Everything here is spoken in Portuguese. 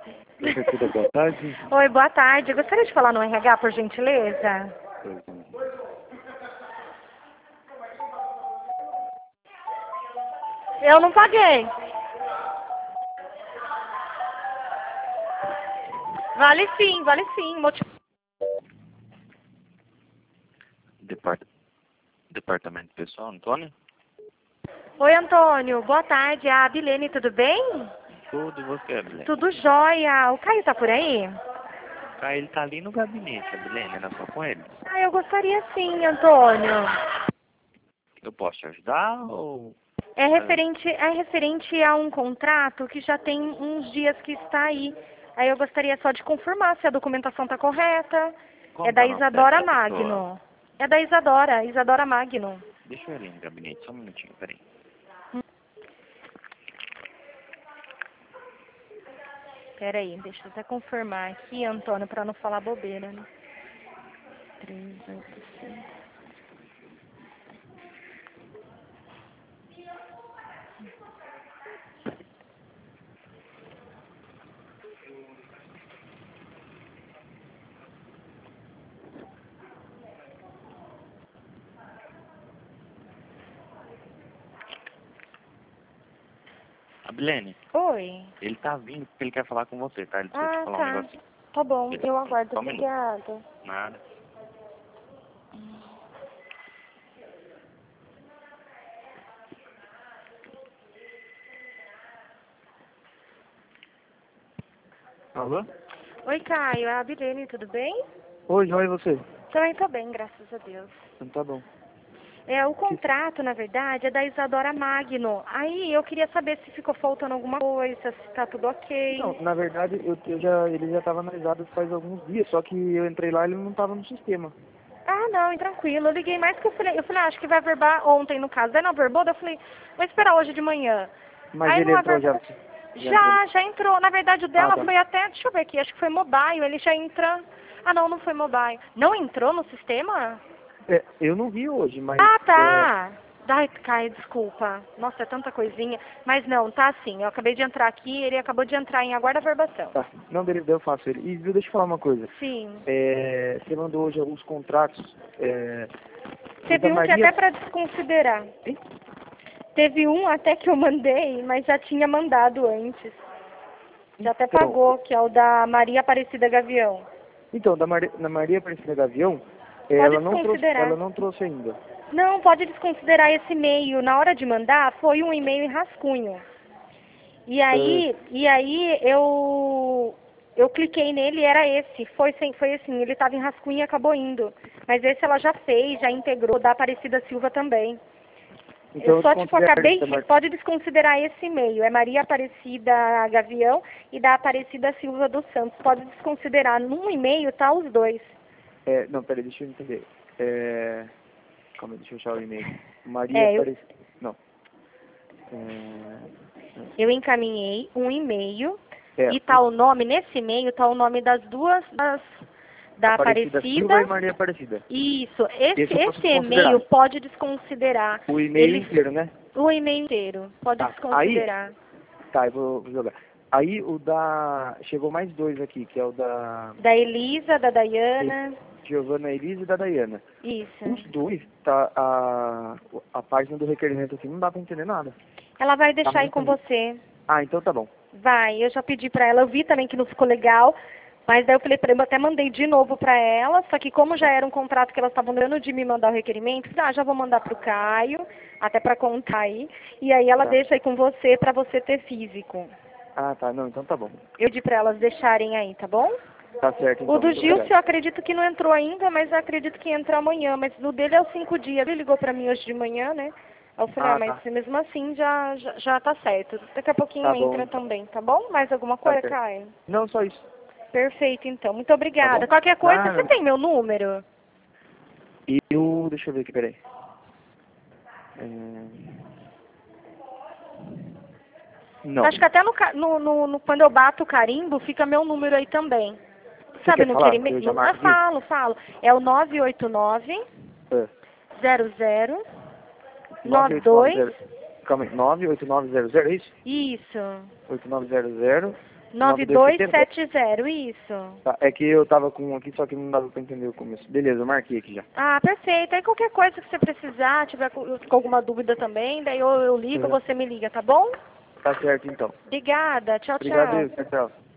Prefeitura, boa tarde. Oi, boa tarde. Eu gostaria de falar no RH, por gentileza. Eu não paguei. Vale sim, vale sim. Departamento pessoal, Antônio? Oi, Antônio. Boa tarde. A Abilene, tudo bem? Tudo, e você, Abilene? Tudo jóia. O Caio tá por aí? Ah, ele tá ali no gabinete, Abilene, era só com ele. Ah, eu gostaria sim, Antônio. Eu posso te ajudar ou... É referente a um contrato que já tem uns dias que está aí. Aí eu gostaria só de confirmar se a documentação está correta. Como É que é da o nome Isadora da pessoa? Magno. É da Isadora Magno. Deixa eu ir ali no gabinete, só um minutinho, peraí. Peraí, deixa eu até confirmar aqui, Antônio, para não falar bobeira, né? 385. Abilene, Oi. ele tá vindo porque ele quer falar com você, tá? Ele precisa te Ah, falar um tá. negocinho. Tá bom, Beleza, eu aguardo. só um minuto. Obrigada. Nada. Alô? Oi, Caio. É a Abilene, tudo bem? Oi, joia, e você? Também tô bem, graças a Deus. Então tá bom. O contrato, na verdade, é da Isadora Magno. Aí eu queria saber se ficou faltando alguma coisa, se tá tudo ok. Não, na verdade, ele já estava analisado faz alguns dias, só que eu entrei lá e ele não estava no sistema. Ah, não, tranquilo. Eu liguei mais que eu falei, acho que vai verbar ontem no caso. Daí não verbou, daí eu falei, vou esperar hoje de manhã. Mas Aí ele não entrou averbou. já. Já entrou. Já entrou. Na verdade, o Ah, dela tá. foi até, deixa eu ver aqui, acho que foi mobile. Ele já entra. Ah, não, não foi mobile. Não entrou no sistema? É, eu não vi hoje, mas... Ah, tá. Ai, Caio, desculpa. Nossa, é tanta coisinha. Mas não, tá assim. Eu acabei de entrar aqui, ele acabou de entrar em aguarda verbação. Tá. Não, beleza, eu faço ele. E viu, deixa eu falar uma coisa. Sim. Você mandou hoje os contratos. O da Teve um que Maria... até para desconsiderar. Hein? Teve um até que eu mandei, mas já tinha mandado antes. Já até Então, pagou, que é o da Maria Aparecida Gavião. então na Maria Aparecida Gavião, Pode ela desconsiderar. não trouxe ainda. Não, pode desconsiderar esse e-mail. Na hora de mandar, foi um e-mail em rascunho. É, E aí eu cliquei nele e era esse. Foi assim, ele estava em rascunho e acabou indo. Mas esse ela já fez, já integrou, da Aparecida Silva também. Eu então eu só, desconsidero esse acabei, da Maria. pode desconsiderar esse e-mail. É Maria Aparecida Gavião e da Aparecida Silva dos Santos. Pode desconsiderar. Num e-mail tá os dois. Não, peraí, deixa eu entender. Calma aí, deixa eu achar o e-mail. Maria Eu, Aparecida... Não. É, eu encaminhei um e-mail é, e tá o nome, nesse e-mail tá o nome das duas, da Aparecida Silva e Aparecida. Maria Aparecida. Isso, Esse eu posso esse desconsiderar. e-mail pode desconsiderar. O e-mail Ele, inteiro, né? o e-mail inteiro, pode Tá. Aí, desconsiderar. tá, eu vou jogar. Aí o da... Chegou mais dois aqui, que é o da Da Elisa, da Dayana. Giovana Elisa e da Dayana. Isso. Os dois, tá, a página do requerimento aqui não dá pra entender nada. Ela vai Tá deixar aí com muito... você. Ah, então tá bom. Vai, eu já pedi pra ela, eu vi também que não ficou legal, mas daí eu falei pra ela, eu até mandei de novo pra ela, só que como já era um contrato que elas estavam dando de me mandar o requerimento, eu falei, já vou mandar pro Caio, até pra contar aí, e aí ela Tá. deixa aí com você pra você ter físico. Ah, tá, não, então tá bom. Eu pedi pra elas deixarem aí, tá bom? Tá certo, O então, do muito Gilson obrigado. eu acredito que não entrou ainda, mas eu acredito que entra amanhã, mas o dele é os 5 dias. Ele ligou pra mim hoje de manhã, né? Aí eu falei, Ah, mas tá. mesmo assim já tá certo. Daqui a pouquinho Tá bom, entra então. também, tá bom? Mais alguma Tá coisa, certo. Caio? Não, só isso. Perfeito, então. Muito Tá obrigada. bom? Qualquer coisa, você Nada. tem meu número? Deixa eu ver aqui, peraí. Não. Acho que até quando eu bato o carimbo, fica meu número aí também. Você Sabe, quer no falar? Que eu requerimento? já Eu marco aqui? falo. É o 989 É. 00 92. 98900... Calma aí. 98900, é isso? Isso. 8900 9270, isso. Tá, é que eu tava com um aqui, só que não dava pra entender o começo. Beleza, eu marquei aqui já. Ah, perfeito. Aí qualquer coisa que você precisar, tiver com alguma dúvida também, daí eu ligo, você me liga, tá bom? Tá certo, então. Obrigada. Tchau, Obrigado, tchau. tchau, tchau.